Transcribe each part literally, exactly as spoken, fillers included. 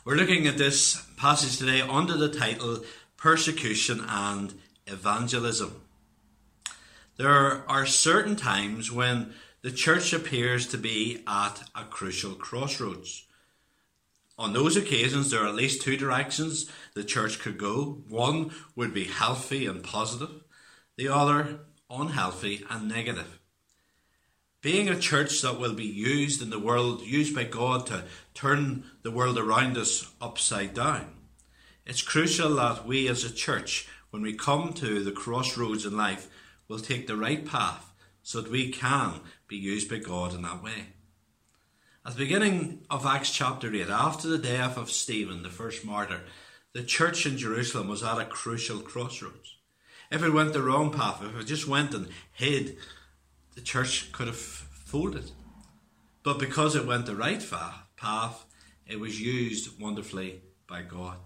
We're looking at this passage today under the title Persecution and Evangelism. There are certain times when the church appears to be at a crucial crossroads. On those occasions, there are at least two directions the church could go. One would be healthy and positive, the other unhealthy and negative. Being a church that will be used in the world, used by God to turn the world around us upside down, it's crucial that we as a church, when we come to the crossroads in life, will take the right path so that we can be used by God in that way. At the beginning of Acts chapter eight, after the death of Stephen, the first martyr, the church in Jerusalem was at a crucial crossroads. If it went the wrong path, if it just went and hid, the church could have folded. But because it went the right path, it was used wonderfully by God.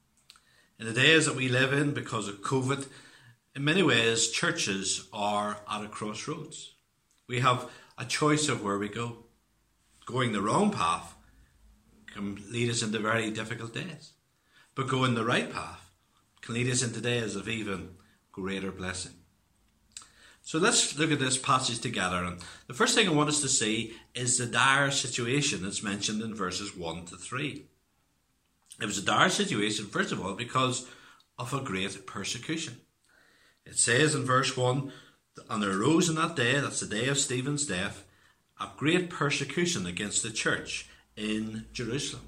In the days that we live in, because of COVID, in many ways, churches are at a crossroads. We have a choice of where we go. Going the wrong path can lead us into very difficult days. But going the right path can lead us into days of even greater blessing. So let's look at this passage together. And the first thing I want us to see is the dire situation that's mentioned in verses one to three. It was a dire situation, first of all, because of a great persecution. It says in verse one, and there arose in that day, that's the day of Stephen's death, a great persecution against the church in Jerusalem.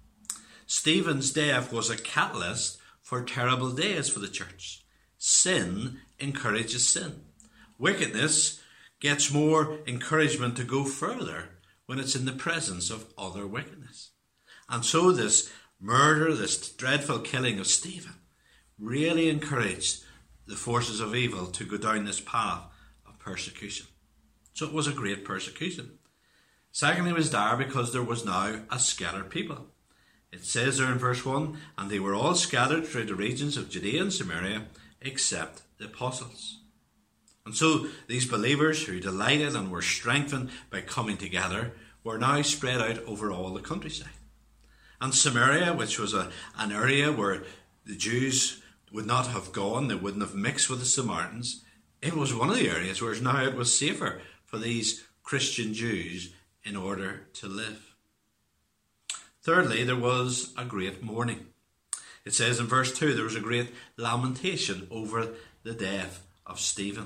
Stephen's death was a catalyst for terrible days for the church. Sin encourages sin. Wickedness gets more encouragement to go further when it's in the presence of other wickedness. And so this murder, this dreadful killing of Stephen, really encouraged the forces of evil to go down this path of persecution. So it was a great persecution. Secondly, it was dire because there was now a scattered people. It says there in verse one, and they were all scattered through the regions of Judea and Samaria, except the apostles. And so these believers who delighted and were strengthened by coming together were now spread out over all the countryside. And Samaria, which was a, an area where the Jews would not have gone, they wouldn't have mixed with the Samaritans, it was one of the areas where now it was safer for these Christian Jews in order to live. Thirdly, there was a great mourning. It says in verse two, there was a great lamentation over the death of Stephen.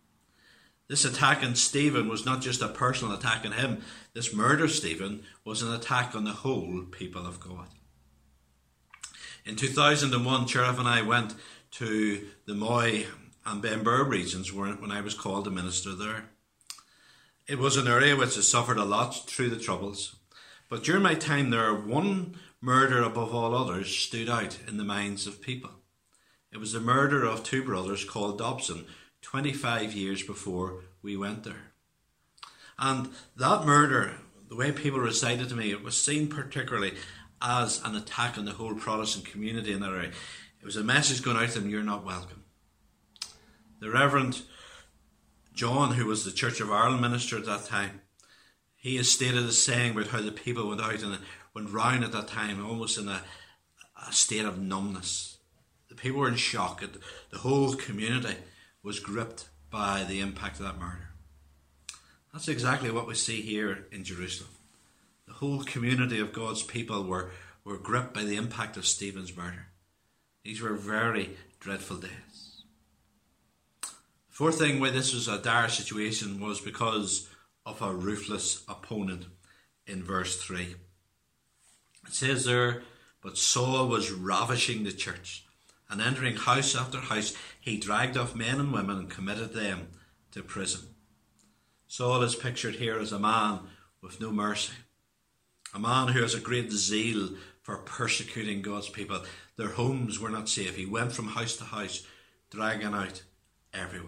This attack on Stephen was not just a personal attack on him. This murder of Stephen was an attack on the whole people of God. In two thousand one, Sheriff and I went to the Moy and Benburb regions when I was called to minister there. It was an area which has suffered a lot through the Troubles. But during my time there, one murder above all others stood out in the minds of people. It was the murder of two brothers called Dobson, twenty-five years before we went there. And that murder, the way people recited to me, it was seen particularly as an attack on the whole Protestant community in that area. It was a message going out to them, you're not welcome. The Reverend John, who was the Church of Ireland minister at that time, he has stated a saying about how the people went out and went round at that time almost in a, a state of numbness. The people were in shock. The whole community was gripped by the impact of that murder. That's exactly what we see here in Jerusalem. The whole community of God's people were, were gripped by the impact of Stephen's murder. These were very dreadful days. The fourth thing why this was a dire situation was because of a ruthless opponent in verse three. It says there, but Saul was ravishing the church, and entering house after house, he dragged off men and women and committed them to prison. Saul is pictured here as a man with no mercy, a man who has a great zeal for persecuting God's people. Their homes were not safe. He went from house to house, dragging out everyone.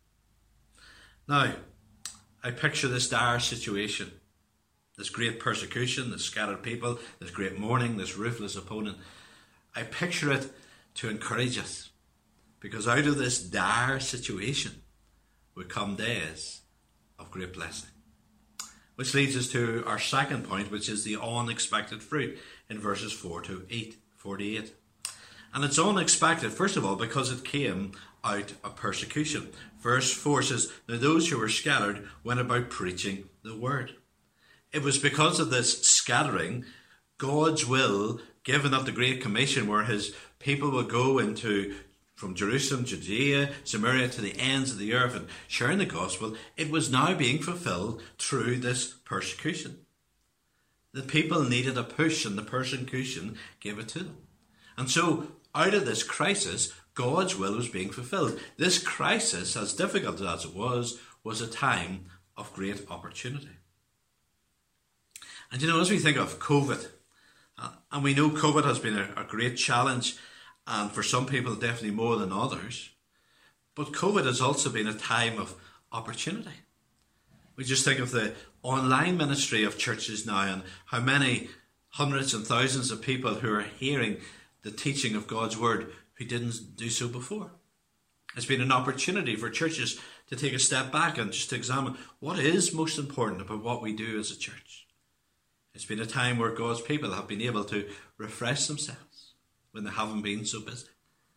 Now, I picture this dire situation, this great persecution, this scattered people, this great mourning, this ruthless opponent. I picture it to encourage us, because out of this dire situation would come days of great blessing. Which leads us to our second point, which is the unexpected fruit in verses four to eight, forty-eight. And it's unexpected, first of all, because it came out of persecution. Verse four says, "Now those who were scattered went about preaching the word." It was because of this scattering, God's will, given of the Great Commission, where his people would go into from Jerusalem, Judea, Samaria, to the ends of the earth and sharing the gospel, it was now being fulfilled through this persecution. The people needed a push, and the persecution gave it to them. And so, out of this crisis, God's will was being fulfilled. This crisis, as difficult as it was, was a time of great opportunity. And you know, as we think of COVID, uh, and we know COVID has been a, a great challenge, and for some people definitely more than others, but COVID has also been a time of opportunity. We just think of the online ministry of churches now, and how many hundreds and thousands of people who are hearing the teaching of God's word who didn't do so before. It's been an opportunity for churches to take a step back and just to examine what is most important about what we do as a church. It's been a time where God's people have been able to refresh themselves when they haven't been so busy.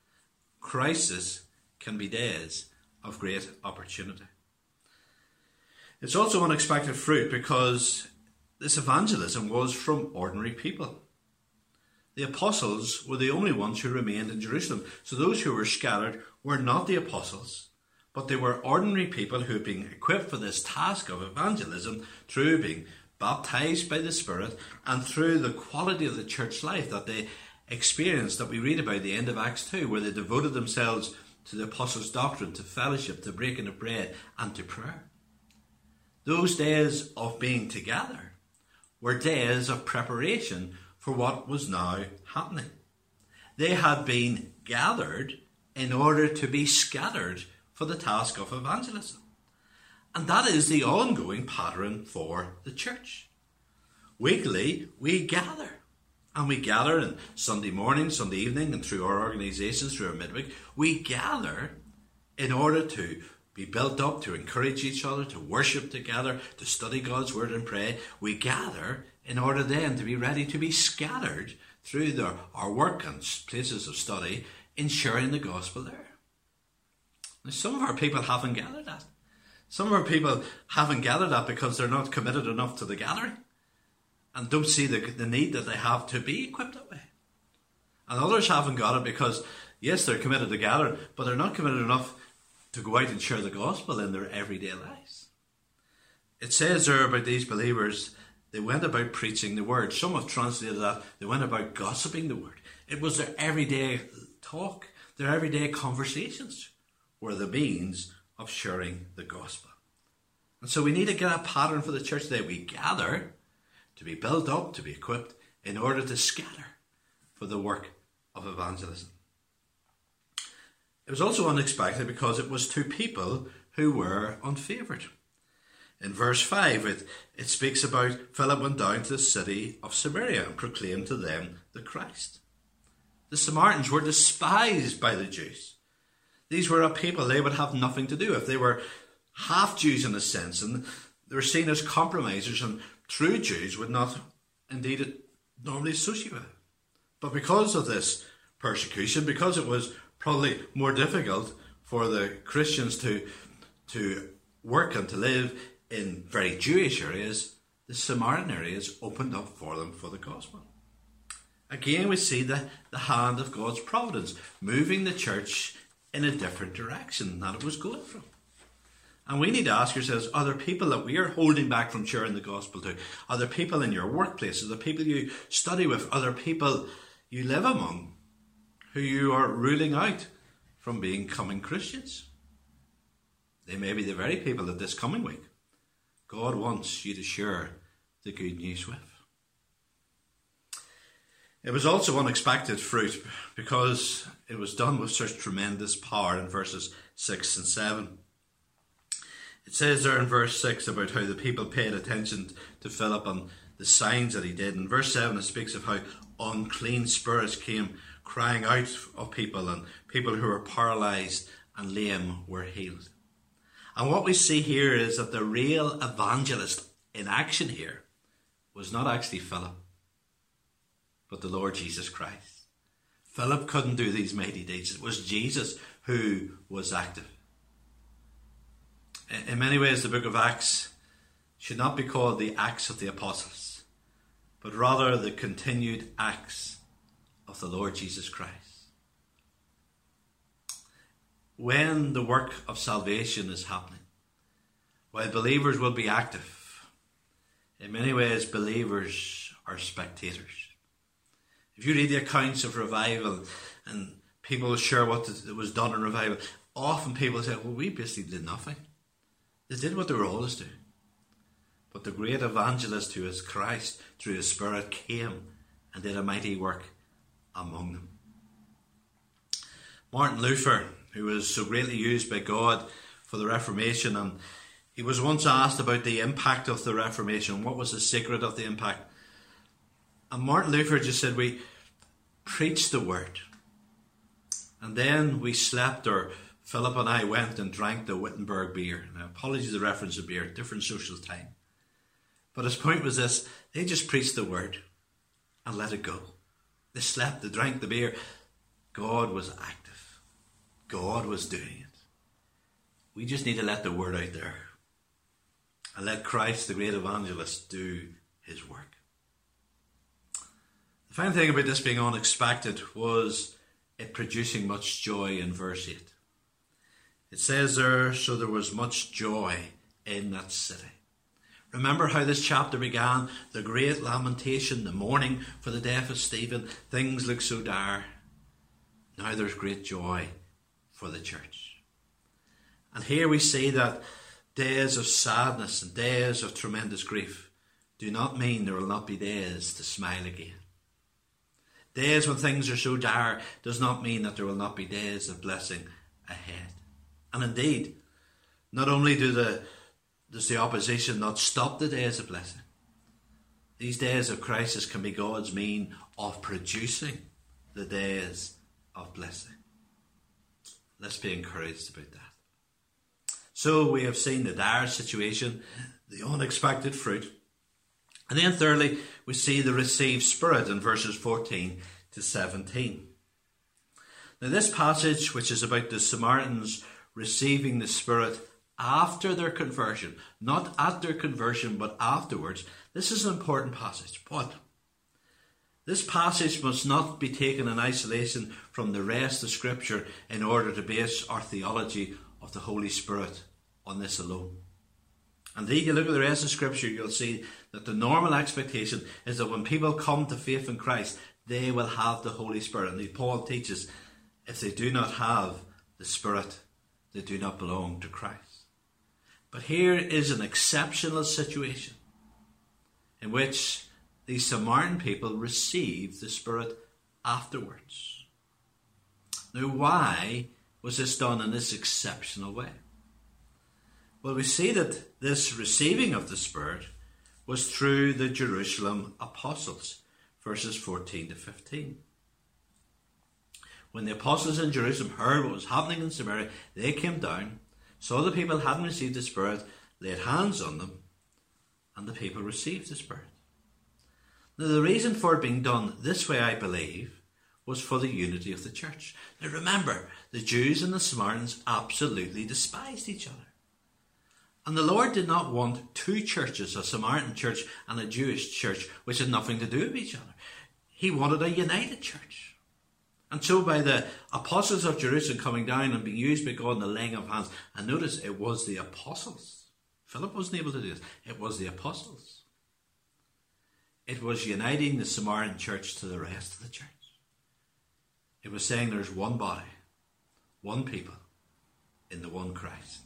Crisis can be days of great opportunity. It's also unexpected fruit because this evangelism was from ordinary people. The apostles were the only ones who remained in Jerusalem. So those who were scattered were not the apostles, but they were ordinary people who had been equipped for this task of evangelism through being baptized by the Spirit and through the quality of the church life that they experienced, that we read about at the end of Acts two, where they devoted themselves to the apostles' doctrine, to fellowship, to breaking of bread, and to prayer. Those days of being together were days of preparation for what was now happening. They had been gathered in order to be scattered for the task of evangelism. And that is the ongoing pattern for the church. Weekly, we gather. And we gather on Sunday morning, Sunday evening, and through our organisations, through our midweek, we gather in order to be built up, to encourage each other, to worship together, to study God's word and pray. We gather in order then to be ready to be scattered through the, our work and places of study in sharing the gospel there. Now, some of our people haven't gathered that. Some of our people haven't gathered that because they're not committed enough to the gathering and don't see the, the need that they have to be equipped that way. And others haven't got it because, yes, they're committed to gather, but they're not committed enough to go out and share the gospel in their everyday lives. It says there about these believers, they went about preaching the word. Some have translated that, they went about gossiping the word. It was their everyday talk, their everyday conversations were the means of sharing the gospel. And so we need to get a pattern for the church today. We gather to be built up, to be equipped, in order to scatter for the work of evangelism. It was also unexpected because it was to people who were unfavoured. In verse five, it, it speaks about Philip went down to the city of Samaria and proclaimed to them the Christ. The Samaritans were despised by the Jews. These were a people they would have nothing to do with. They were half Jews in a sense, and they were seen as compromisers, and true Jews would not indeed normally associate with it. But because of this persecution, because it was probably more difficult for the Christians to, to work and to live in very Jewish areas, the Samaritan areas opened up for them for the gospel. Again, we see the, the hand of God's providence moving the church in a different direction than it was going from. And we need to ask ourselves, are there people that we are holding back from sharing the gospel to? Are there people in your workplaces, are there people you study with, are there people you live among who you are ruling out from becoming Christians? They may be the very people that this coming week God wants you to share the good news with. It was also unexpected fruit because it was done with such tremendous power in verses six and seven. It says there in verse six about how the people paid attention to Philip and the signs that he did. In verse seven it speaks of how unclean spirits came crying out of people, and people who were paralysed and lame were healed. And what we see here is that the real evangelist in action here was not actually Philip, but the Lord Jesus Christ. Philip couldn't do these mighty deeds. It was Jesus who was active. In many ways, the book of Acts should not be called the Acts of the Apostles, but rather the continued acts of the Lord Jesus Christ. When the work of salvation is happening, while believers will be active, in many ways believers are spectators. If you read the accounts of revival and people share what was done in revival, often people say, well, we basically did nothing. They did what they were always doing. But the great evangelist who is Christ, through his Spirit, came and did a mighty work among them. Martin Luther, who was so greatly used by God for the Reformation, and he was once asked about the impact of the Reformation. What was the secret of the impact? And Martin Luther just said, we preached the word. And then we slept, or Philip and I went and drank the Wittenberg beer. Now, apologies the reference to beer, different social time. But his point was this: they just preached the word and let it go. They slept, they drank the beer. God was active. God was doing it. We just need to let the word out there and let Christ, the great evangelist, do his work. The final thing about this being unexpected was it producing much joy in verse eight. It says there, so there was much joy in that city. Remember how this chapter began? The great lamentation, the mourning for the death of Stephen. Things look so dire. Now there's great joy for the church. And here we see that days of sadness and days of tremendous grief do not mean there will not be days to smile again. Days when things are so dire does not mean that there will not be days of blessing ahead. And indeed, not only do the, does the opposition not stop the days of blessing, these days of crisis can be God's mean of producing the days of blessing. Let's be encouraged about that. So we have seen the dire situation, the unexpected fruit. And then thirdly, we see the received Spirit in verses fourteen to seventeen. Now this passage, which is about the Samaritans receiving the Spirit after their conversion, not at their conversion, but afterwards, this is an important passage. But this passage must not be taken in isolation from the rest of Scripture in order to base our theology of the Holy Spirit on this alone. Indeed, you look at the rest of Scripture, you'll see that the normal expectation is that when people come to faith in Christ, they will have the Holy Spirit. And Paul teaches, if they do not have the Spirit, they do not belong to Christ. But here is an exceptional situation in which these Samaritan people received the Spirit afterwards. Now, why was this done in this exceptional way? Well, we see that this receiving of the Spirit was through the Jerusalem apostles, verses fourteen to fifteen. When the apostles in Jerusalem heard what was happening in Samaria, they came down, saw the people hadn't received the Spirit, laid hands on them, and the people received the Spirit. Now, the reason for it being done this way, I believe, was for the unity of the church. Now, remember, the Jews and the Samaritans absolutely despised each other. And the Lord did not want two churches, a Samaritan church and a Jewish church, which had nothing to do with each other. He wanted a united church. And so by the apostles of Jerusalem coming down and being used by God in the laying of hands, and notice it was the apostles. Philip wasn't able to do this. It was the apostles. It was uniting the Samaritan church to the rest of the church. It was saying there's one body, one people in the one Christ.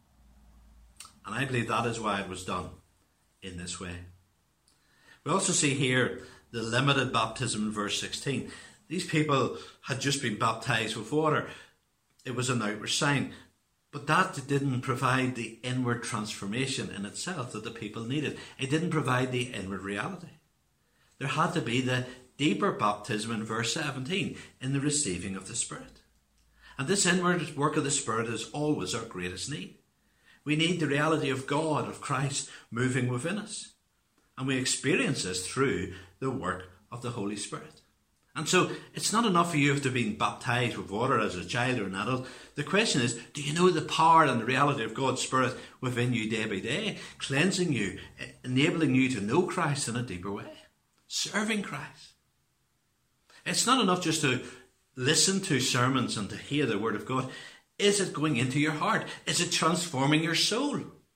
And I believe that is why it was done in this way. We also see here the limited baptism in verse sixteen. These people had just been baptized with water. It was an outward sign. But that didn't provide the inward transformation in itself that the people needed. It didn't provide the inward reality. There had to be the deeper baptism in verse seventeen, in the receiving of the Spirit. And this inward work of the Spirit is always our greatest need. We need the reality of God, of Christ moving within us. And we experience this through the work of the Holy Spirit. And so it's not enough for you to have been baptized with water as a child or an adult. The question is, do you know the power and the reality of God's Spirit within you day by day, cleansing you, enabling you to know Christ in a deeper way, serving Christ? It's not enough just to listen to sermons and to hear the Word of God. Is it going into your heart? Is it transforming your soul?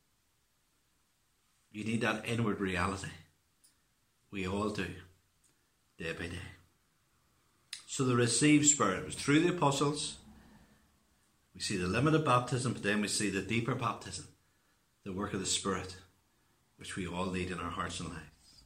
You need that inward reality. We all do, day by day. So the received Spirit was through the apostles. We see the limited baptism, but then we see the deeper baptism, the work of the Spirit, which we all need in our hearts and lives.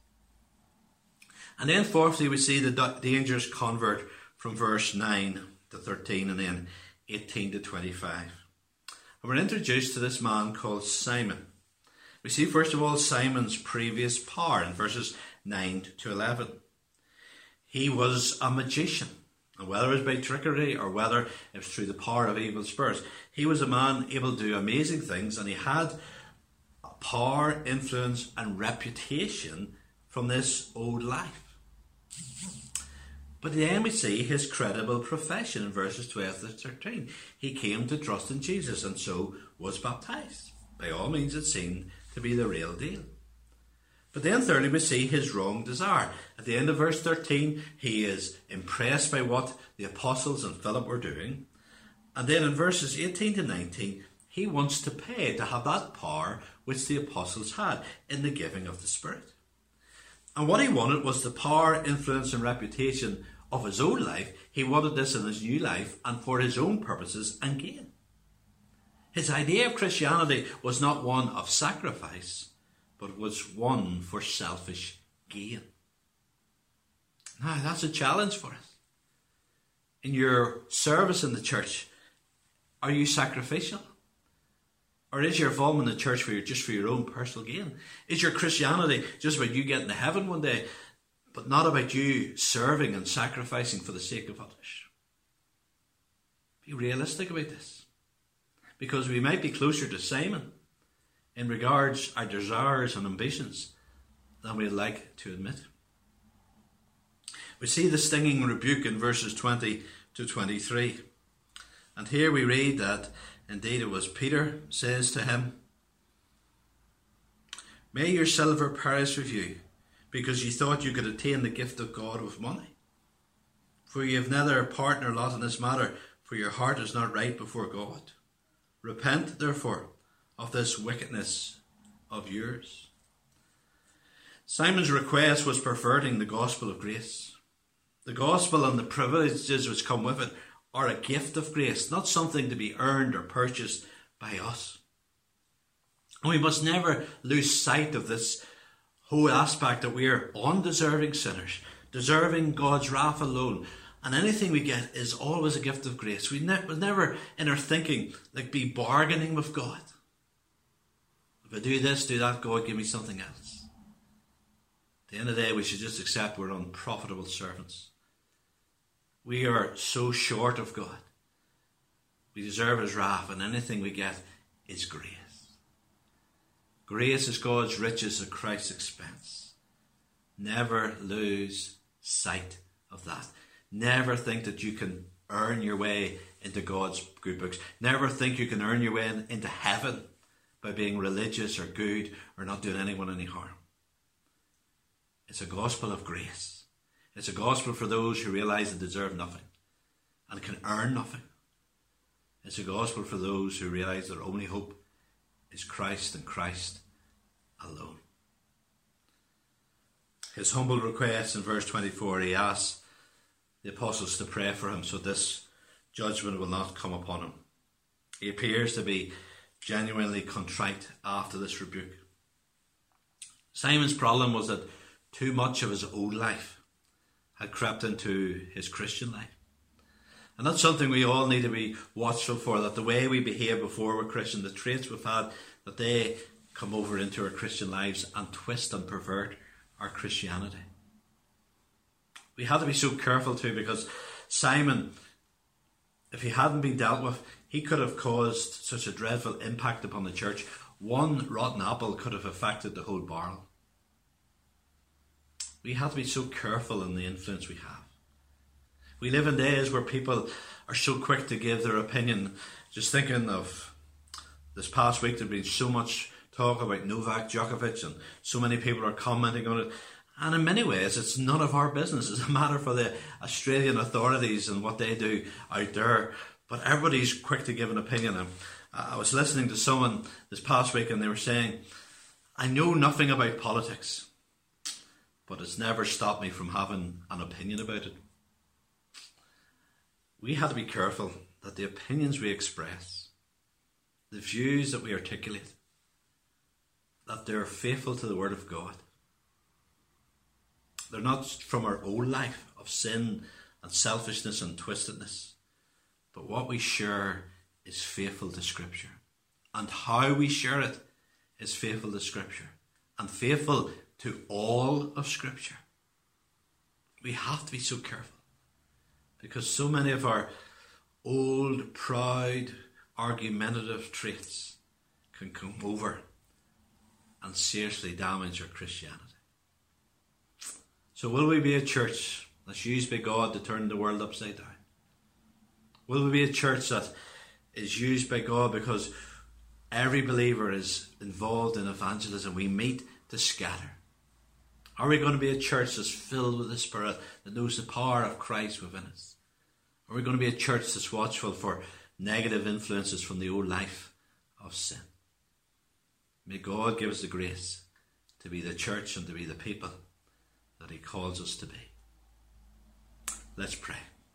And then fourthly, we see the dangerous convert from verse nine to thirteen and then eighteen to twenty-five. And we're introduced to this man called Simon. We see first of all Simon's previous power in verses nine to eleven. He was a magician, and whether it was by trickery or whether it was through the power of evil spirits, he was a man able to do amazing things, and he had power, influence and reputation from this old life. But then we see his credible profession in verses twelve to thirteen. He came to trust in Jesus and so was baptized. By all means, it seemed to be the real deal. But then thirdly, we see his wrong desire. At the end of verse thirteen, he is impressed by what the apostles and Philip were doing. And then in verses eighteen to nineteen, he wants to pay to have that power which the apostles had in the giving of the Spirit. And what he wanted was the power, influence and reputation of his old life. He wanted this in his new life and for his own purposes and gain. His idea of Christianity was not one of sacrifice, but was one for selfish gain. Now, that's a challenge for us. In your service in the church, are you sacrificial? Or is your involvement in the church for your, just for your own personal gain? Is your Christianity just about you getting to heaven one day, but not about you serving and sacrificing for the sake of others? Be realistic about this. Because we might be closer to Simon in regards our desires and ambitions than we'd like to admit. We see the stinging rebuke in verses twenty to twenty-three. And here we read that indeed it was Peter says to him, "May your silver perish with you, because you thought you could attain the gift of God with money. For you have neither part nor lot in this matter, for your heart is not right before God. Repent, therefore, of this wickedness of yours." Simon's request was perverting the gospel of grace. The gospel and the privileges which come with it are a gift of grace, not something to be earned or purchased by us. And we must never lose sight of this whole aspect that we are undeserving sinners, deserving God's wrath alone. And anything we get is always a gift of grace. We ne- we'll never, in our thinking, like be bargaining with God. If I do this, do that, God, give me something else. At the end of the day, we should just accept we're unprofitable servants. We are so short of God. We deserve his wrath, and anything we get is grace. Grace is God's riches at Christ's expense. Never lose sight of that. Never think that you can earn your way into God's good books. Never think you can earn your way in, into heaven by being religious or good or not doing anyone any harm. It's a gospel of grace. It's a gospel for those who realize they deserve nothing and can earn nothing. It's a gospel for those who realize their only hope is Christ and Christ alone. His humble request in verse twenty-four, he asks the apostles to pray for him so this judgment will not come upon him. He appears to be genuinely contrite after this rebuke. Simon's problem was that too much of his old life had crept into his Christian life. And that's something we all need to be watchful for, that the way we behave before we're Christian, the traits we've had, that they come over into our Christian lives and twist and pervert our Christianity. We had to be so careful too, because Simon, if he hadn't been dealt with, he could have caused such a dreadful impact upon the church. One rotten apple could have affected the whole barrel. We have to be so careful in the influence we have. We live in days where people are so quick to give their opinion. Just thinking of this past week, there's been so much talk about Novak Djokovic, and so many people are commenting on it. And in many ways, it's none of our business. It's a matter for the Australian authorities and what they do out there. But everybody's quick to give an opinion. And I was listening to someone this past week, and they were saying, I know nothing about politics, but it's never stopped me from having an opinion about it. We have to be careful that the opinions we express, the views that we articulate, that they're faithful to the Word of God. They're not from our own life of sin and selfishness and twistedness, but what we share is faithful to Scripture. And how we share it is faithful to Scripture and faithful to all of Scripture. We have to be so careful, because so many of our old, proud, argumentative traits can come over and seriously damage our Christianity. So will we be a church that's used by God to turn the world upside down? Will we be a church that is used by God because every believer is involved in evangelism? We meet to scatter. Are we going to be a church that's filled with the Spirit, that knows the power of Christ within us? Are we going to be a church that's watchful for negative influences from the old life of sin? May God give us the grace to be the church and to be the people that He calls us to be. Let's pray.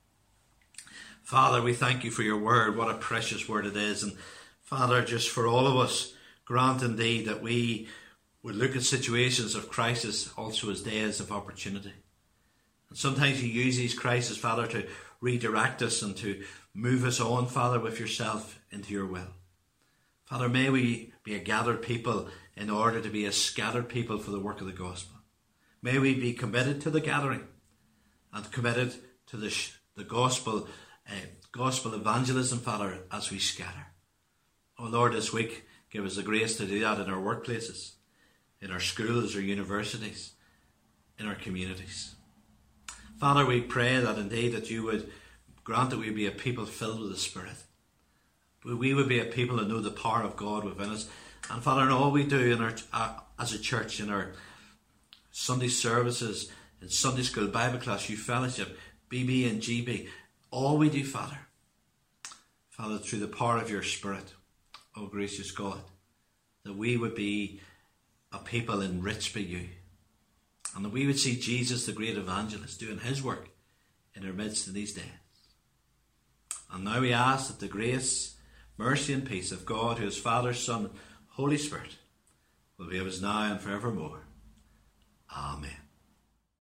Father, we thank You for Your word. What a precious word it is. And Father, just for all of us, grant indeed that we would look at situations of crisis also as days of opportunity. And sometimes You use these crises, Father, to redirect us and to move us on, Father, with Yourself into Your will. Father, may we be a gathered people in order to be a scattered people for the work of the gospel. May we be committed to the gathering and committed to the, the gospel, uh, gospel evangelism, Father, as we scatter. Oh Lord, this week, give us the grace to do that in our workplaces, in our schools or universities, in our communities. Father, we pray that indeed that You would grant that we be a people filled with the Spirit. We would be a people that know the power of God within us. And Father, in all we do in our, uh, as a church, in our Sunday services, in Sunday school, Bible class, youth fellowship, B B and G B, all we do, Father, Father, through the power of Your Spirit, oh gracious God, that we would be a people enriched by You, and that we would see Jesus, the great evangelist, doing His work in our midst in these days. And now we ask that the grace, mercy and peace of God, who is Father, Son, Holy Spirit, will be with us now and forevermore. Amen.